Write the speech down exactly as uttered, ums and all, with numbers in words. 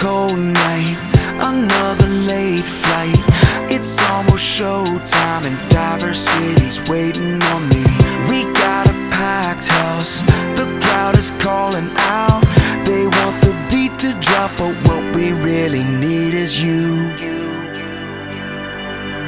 cold night, another late flight. It's almost showtime and Diversity's waiting on me. We got a packed house, the crowd is calling